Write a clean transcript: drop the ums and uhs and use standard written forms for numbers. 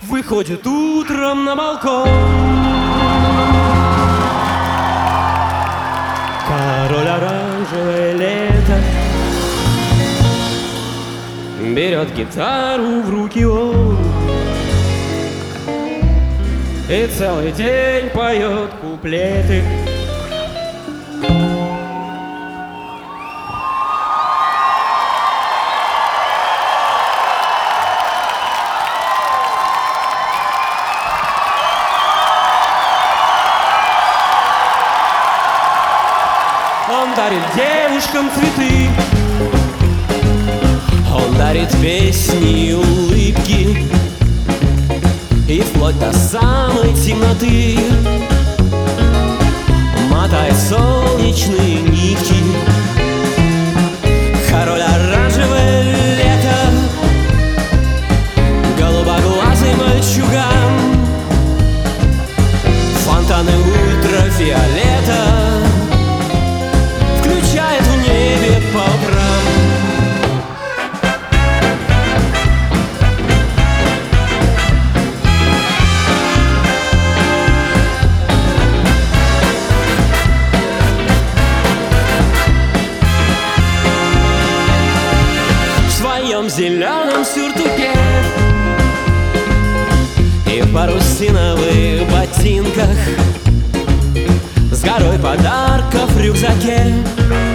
Выходит утром на балкон король оранжевое лето. Берет гитару в руки он и целый день поет куплеты. Он дарит девушкам цветы, он дарит песни и улыбки, и вплоть до самой темноты мотает солнечные нити. Король оранжевое лето, голубоглазый мальчуган, фонтаны ультрафиолета включает в небе по утрам. В своем зеленом сюртуке и в парусиновых ботинках, с горой подарков в рюкзаке,